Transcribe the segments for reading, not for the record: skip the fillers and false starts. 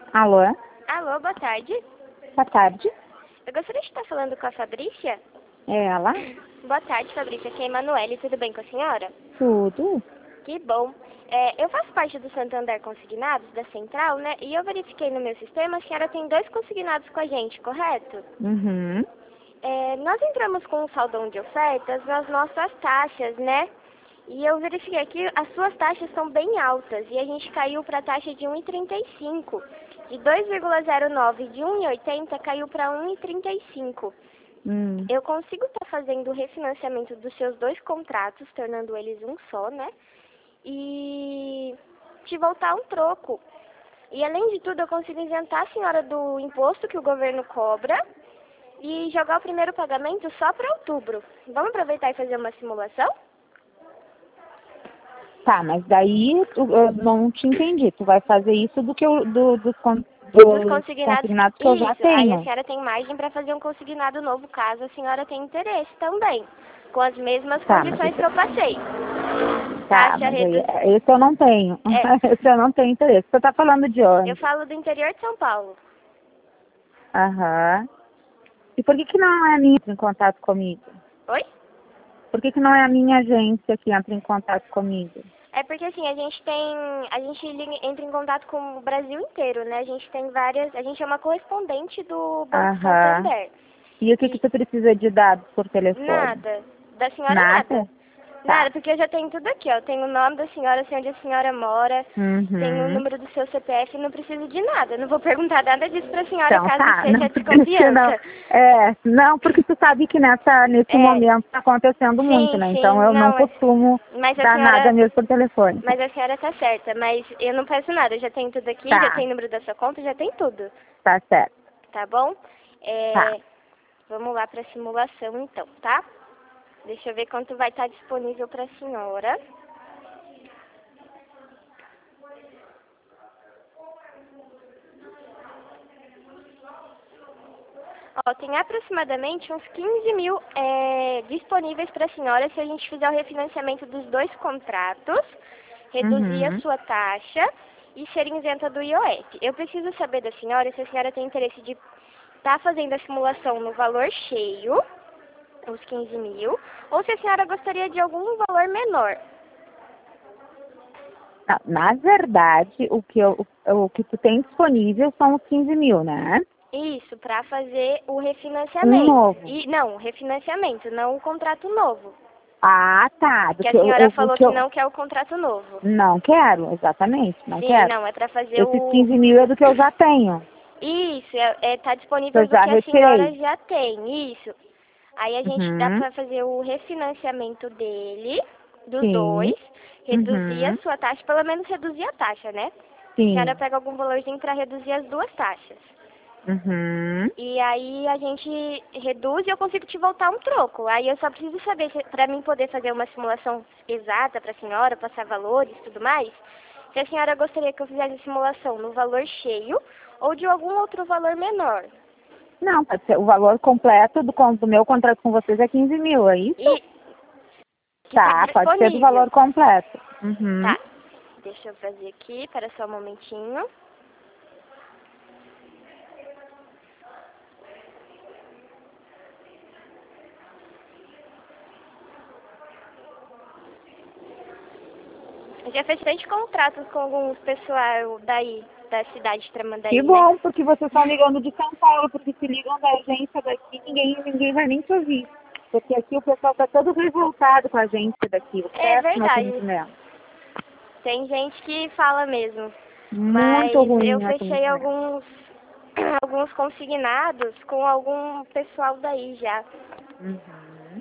Alô? Alô, boa tarde. Boa tarde. Eu gostaria de estar falando com a Fabrícia. É ela? Boa tarde, Fabrícia. Aqui é a Emanuele. Tudo bem com a senhora? Tudo. Que bom. Eu faço parte do Santander Consignados, da Central, né? E eu verifiquei no meu sistema, a senhora tem 2 consignados com a gente, correto? Uhum. Nós entramos com um saldão de ofertas nas nossas taxas, né? E eu verifiquei que as suas taxas são bem altas e a gente caiu para a taxa de 1,35. De 2,09 e de 1,80 caiu para 1,35. Eu consigo estar fazendo o refinanciamento dos seus 2 contratos, tornando eles um só, né? E te voltar um troco. E além de tudo, eu consigo isentar a senhora do imposto que o governo cobra e jogar o primeiro pagamento só para outubro. Vamos aproveitar e fazer uma simulação? Tá, mas daí eu não te entendi. Tu vai fazer isso dos Dos consignados que eu já Isso, aí a tenho. senhora tem margem para fazer um consignado novo, caso a senhora tenha interesse também, com as mesmas Tá, condições que eu passei. Tá, Taxa mas aí, reduzida. esse eu não tenho. Esse eu não tenho interesse. Você tá falando de Eu onde? falo do interior de São Paulo. Aham. E por que que não é a minha que entra em contato comigo? Oi? Por que que não é a minha agência que entra em contato comigo? É porque assim, entra em contato com o Brasil inteiro, né? A gente tem várias, a gente é uma correspondente do Banco Aham. Santander. E o que que tu precisa de dados por telefone? Nada. Da senhora nada. Nada? Nada, Tá. porque eu já tenho tudo aqui, ó. Eu tenho o nome da senhora, sei onde a senhora mora, tenho o Uhum. número do seu CPF, não preciso de nada. Eu não vou perguntar nada disso pra senhora, Então caso tá, seja não, de porque não. confiança. Não, porque tu sabe que nesse É, momento tá acontecendo muito, sim, né? Então sim, eu não não, costumo mas dar nada mesmo por telefone. a senhora tá certa, mas eu não peço nada, eu já tenho tudo aqui, já Tá, tenho o número da sua conta, já tem tudo, tá certo. tá bom? Tá. Vamos lá pra simulação então, tá? Deixa eu ver quanto vai estar disponível pra senhora. Ó, tem aproximadamente uns 15 mil disponíveis para a senhora se a gente fizer o refinanciamento dos 2 contratos, reduzir a Uhum. sua taxa e ser isenta do IOF. Eu preciso saber da senhora se a senhora tem interesse de estar fazendo a simulação no valor cheio, os 15 mil, ou se a senhora gostaria de algum valor menor. Não, na verdade, o que tu tem disponível são os 15 mil, né? Isso, para fazer o Um refinanciamento. novo. Não, o refinanciamento, não o contrato novo. Ah, tá. Que a senhora falou que não quer o contrato novo. Não quero, exatamente, não Sim, quero. não, é para fazer Esses 15 mil é do que eu já tenho. Isso, tá Que disponível eu do já que a senhora retirei. já tem, isso. Aí a gente dá Uhum. para fazer o refinanciamento dele, dos Sim. 2, reduzir a Uhum. sua taxa, pelo menos reduzir a taxa, né? A senhora Sim. pega algum valorzinho para reduzir as 2 taxas. Uhum. E aí a gente reduz e eu consigo te voltar um troco. Aí eu só preciso saber, para mim poder fazer uma simulação exata para a senhora, passar valores e tudo mais, se a senhora gostaria que eu fizesse a simulação no valor cheio ou de algum outro valor menor. Não, pode ser. O valor completo do meu contrato com vocês é 15 mil, é isso? E que está Tá, pode ser do disponível. valor completo. Uhum. Tá, deixa eu fazer aqui, para só um momentinho. Eu já fiz 3 contratos com alguns pessoal daí, da cidade de Que Tramandaí, né? bom, porque vocês estão ligando de São Paulo, porque se ligam da agência daqui, ninguém vai nem te ouvir. Porque aqui o pessoal está todo revoltado com a agência daqui, o É péssimo verdade. atendimento. Tem gente que fala mesmo. Muito Mas eu ruim o fechei atendimento. alguns consignados com algum pessoal daí já. Uhum.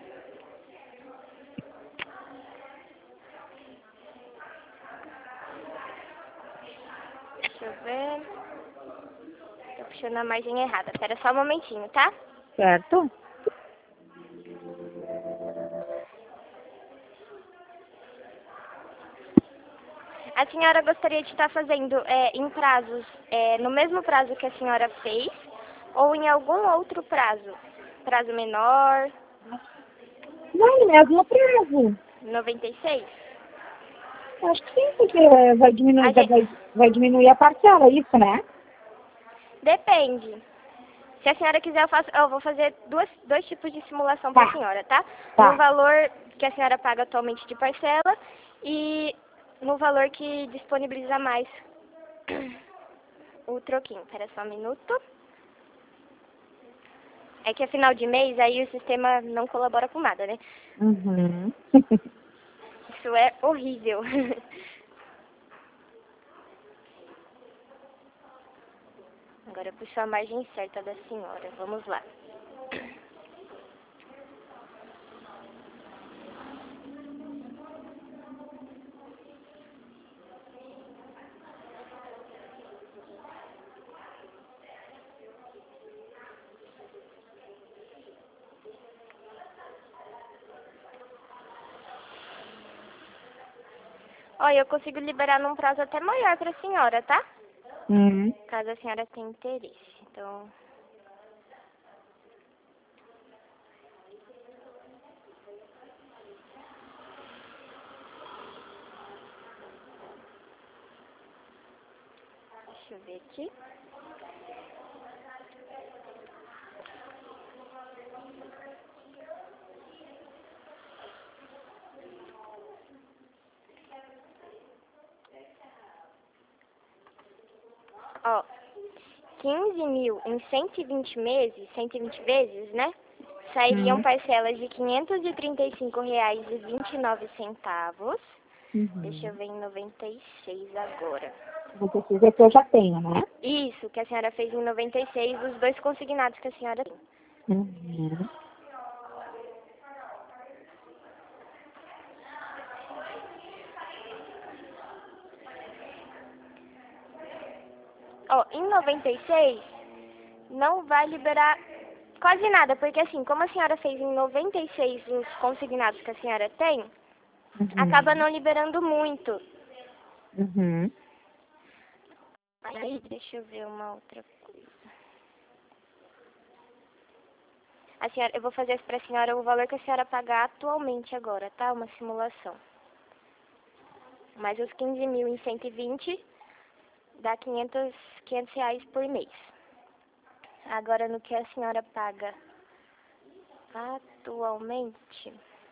Deixa eu ver. Tô puxando a margem errada. Espera só um momentinho, tá? Certo? A senhora gostaria de estar fazendo em prazos, no mesmo prazo que a senhora fez, ou em algum outro prazo? Prazo menor, Não, mesmo prazo. 96? Acho que sim, porque vai A diminuir, gente, vai diminuir a parcela, isso, né? Depende. Se a senhora quiser, eu vou fazer dois tipos de simulação para a senhora, tá? Tá. No valor que a senhora paga atualmente de parcela e no valor que disponibiliza mais o troquinho. Espera só um minuto. É que é final de mês, aí o sistema não colabora com nada, né? Uhum. Isso é horrível. Agora eu puxo a margem certa da senhora. Vamos lá. Olha, eu consigo liberar num prazo até maior para a senhora, tá? Uhum. Caso a senhora tenha interesse. Então, deixa eu ver aqui. Ó, 15 mil em 120 meses, 120 vezes, né? Sairiam Uhum. parcelas de R$ 535,29. Deixa eu Uhum. ver em 96 agora. Você precisa que eu já tenho, né? Isso, que a senhora fez em 96, os dois consignados que a senhora tem. Uhum. Ó, em 96, não vai liberar quase nada, porque assim, como a senhora fez em 96 os consignados que a senhora tem, acaba Uhum. não liberando muito. Uhum. Aí, deixa eu ver uma outra coisa. A senhora, eu vou fazer para a senhora o valor que a senhora pagar atualmente agora, tá? Uma simulação. Mais os 15 mil em 120 dá R$ 500 por mês. Agora, no que a senhora paga atualmente,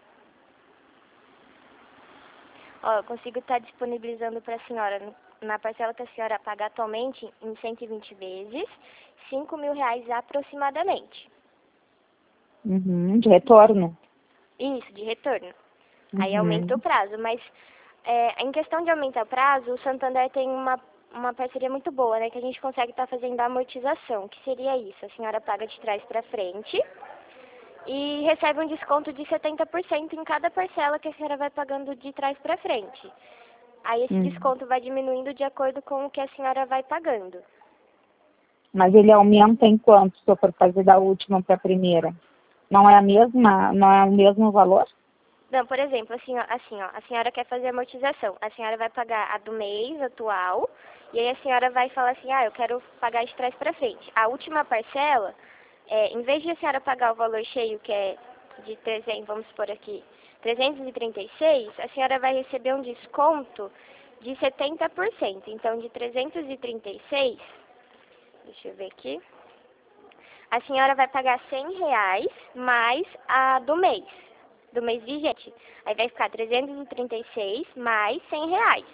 ó, eu consigo estar disponibilizando para a senhora, na parcela que a senhora paga atualmente, em 120 vezes, R$ 5.000 aproximadamente. Uhum. De retorno. Isso, de retorno. Aí aumenta o Uhum. prazo, mas em questão de aumentar o prazo, o Santander tem uma parceria muito boa, né? Que a gente consegue estar fazendo a amortização. Que seria isso? A senhora paga de trás para frente e recebe um desconto de 70% em cada parcela que a senhora vai pagando de trás para frente. Aí esse Uhum. desconto vai diminuindo de acordo com o que a senhora vai pagando. Mas ele aumenta em quanto se eu for fazer da última para a primeira? Não é a mesma, não é o mesmo valor? Não, por exemplo, a senhora quer fazer amortização. A senhora vai pagar a do mês atual, e aí a senhora vai falar assim, eu quero pagar de trás para frente. A última parcela, em vez de a senhora pagar o valor cheio, que é de 300, vamos supor aqui, 336, a senhora vai receber um desconto de 70%. Então, de 336, deixa eu ver aqui, a senhora vai pagar R$ 100 mais a do mês vigente. Aí vai ficar 336 mais R$ 100.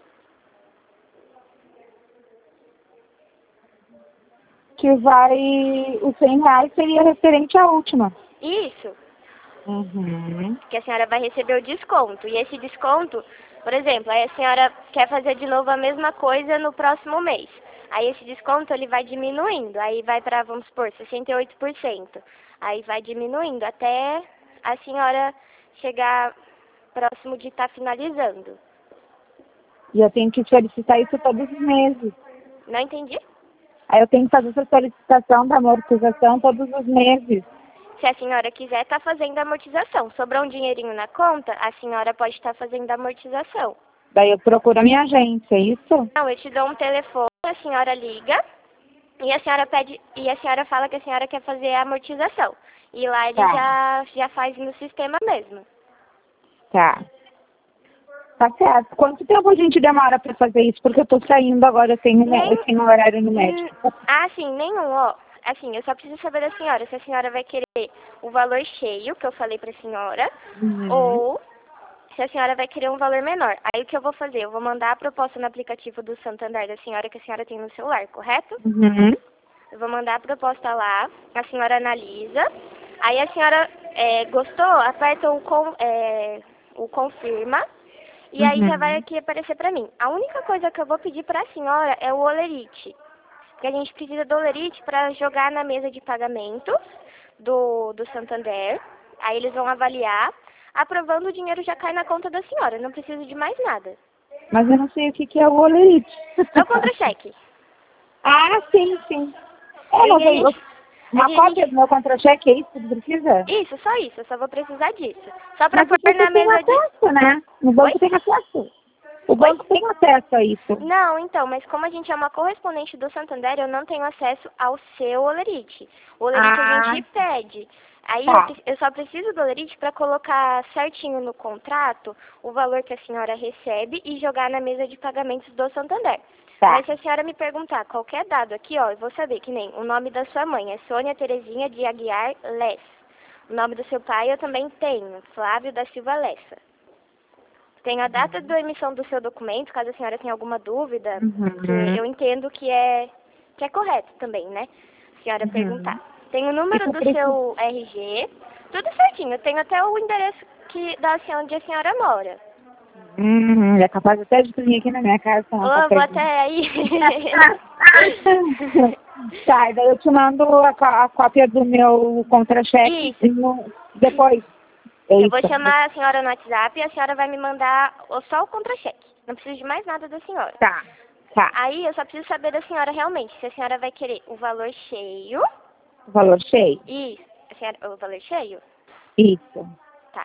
Que vai, os R$ 100 seria referente à última. Isso, Uhum. que a senhora vai receber o desconto. E esse desconto, por exemplo, aí a senhora quer fazer de novo a mesma coisa no próximo mês. Aí esse desconto ele vai diminuindo, aí vai para, vamos supor, 68%. Aí vai diminuindo até a senhora chegar próximo de estar finalizando. E eu tenho que solicitar isso todos os meses. Não entendi? Aí eu tenho que fazer essa solicitação da amortização todos os meses. Se a senhora quiser estar fazendo a amortização. Sobrou um dinheirinho na conta, a senhora pode estar fazendo a amortização. Daí eu procuro a minha agência, é isso? Não, eu te dou um telefone, a senhora liga e a senhora pede e a senhora fala que a senhora quer fazer a amortização. E lá ele Tá, já faz no sistema mesmo. tá. Tá certo. Quanto tempo a gente demora pra fazer isso? Porque eu tô saindo agora, eu tenho horário no médico. Sim, nenhum, ó. Assim, eu só preciso saber da senhora se a senhora vai querer o valor cheio, que eu falei pra senhora, ou se a senhora vai querer um valor menor. Aí o que eu vou fazer? Eu vou mandar a proposta no aplicativo do Santander da senhora que a senhora tem no celular, correto? Eu vou mandar a proposta lá, a senhora analisa. Aí a senhora gostou, aperta o confirma. E aí já vai aqui aparecer pra mim. A única coisa que eu vou pedir pra senhora é o Olerite. Porque a gente precisa do Olerite pra jogar na mesa de pagamento do Santander. Aí eles vão avaliar. Aprovando, o dinheiro já cai na conta da senhora. Não precisa de mais nada. Mas eu não sei o que é o Olerite. É o contra-cheque. Sim. Uma cópia do meu contra-cheque, é isso que precisa? Isso, só isso. Eu só vou precisar disso. Só pra pôr Mas na mesa de... acesso, né? No banco tem acesso. O banco tem acesso a isso. Não, então, mas como a gente é uma correspondente do Santander, eu não tenho acesso ao seu Olerite. O Olerite a gente pede. Aí eu só preciso do Olerite para colocar certinho no contrato o valor que a senhora recebe e jogar na mesa de pagamentos do Santander. Mas se a senhora me perguntar qualquer dado aqui, ó, eu vou saber que nem o nome da sua mãe é Sônia Terezinha de Aguiar Lessa. O nome do seu pai eu também tenho, Flávio da Silva Lessa. Tenho a data da emissão do seu documento, caso a senhora tenha alguma dúvida, que eu entendo que é correto também, né? A senhora perguntar. Tem o número do seu RG, tudo certinho. Eu tenho até o endereço onde a senhora mora. É capaz até de vir aqui na minha casa. Vou até aí. Tá, e daí eu te mando a cópia do meu contra-cheque depois. Eu vou chamar a senhora no WhatsApp e a senhora vai me mandar só o contra-cheque. Não preciso de mais nada da senhora. Tá. Aí eu só preciso saber da senhora realmente, se a senhora vai querer o valor cheio. O valor cheio? Isso. O valor cheio? Isso. Tá.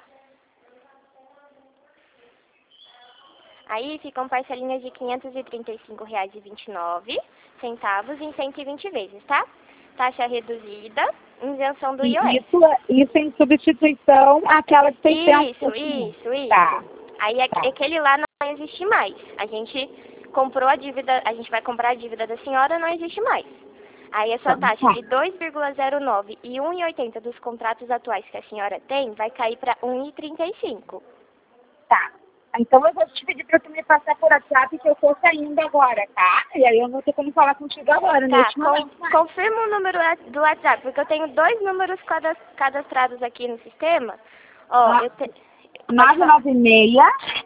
Aí ficam parcelinhas de R$ 535,29 em 120 vezes, tá? Taxa reduzida, isenção do IOF. Isso em substituição àquela de 600. Isso. Tá. Aí aquele lá não existe mais. A gente comprou a dívida, a gente vai comprar a dívida da senhora, não existe mais. Aí a sua taxa de 2,09 e 1,80 dos contratos atuais que a senhora tem vai cair para 1,35. Tá. Então eu vou te pedir para tu me passar por WhatsApp que eu tô saindo agora, tá? E aí eu não tô como falar contigo agora, né? Confirma o número do WhatsApp, porque eu tenho 2 números cadastrados aqui no sistema. Ó, 996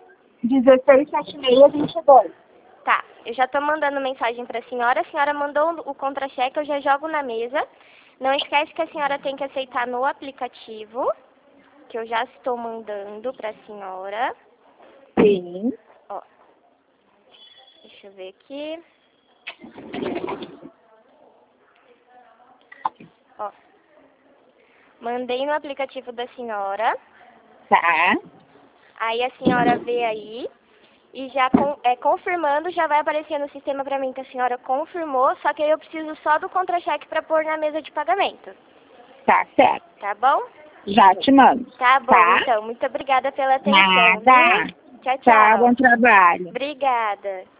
1676 22. Tá, eu já tô mandando mensagem pra senhora. A senhora mandou o contra-cheque, eu já jogo na mesa. Não esquece que a senhora tem que aceitar no aplicativo, que eu já estou mandando pra senhora. Sim. Ó, deixa eu ver aqui. Ó, mandei no aplicativo da senhora. Tá. Aí a senhora vê aí. E já confirmando, já vai aparecer no sistema pra mim que a senhora confirmou, só que aí eu preciso só do contra-cheque pra pôr na mesa de pagamento. Tá certo. Tá bom? Já te mando. Tá bom, então. Muito obrigada pela atenção. Nada. Tchau. Tá, bom trabalho. Obrigada.